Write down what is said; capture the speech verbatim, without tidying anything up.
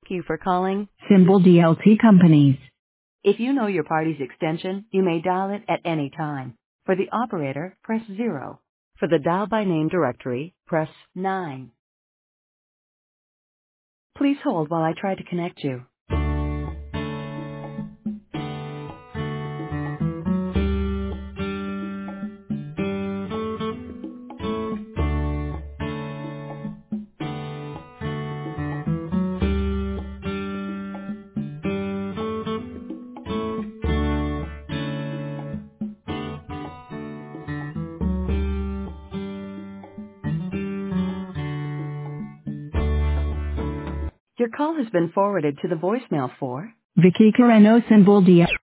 you for calling Symbol D L T Companies. If you know your party's extension, you may dial it at any time. For the operator, press zero. For the dial by name directory, press nine. Please hold while I try to connect you. Your call has been forwarded to the voicemail for Vicky Carreno, Symbol D L T.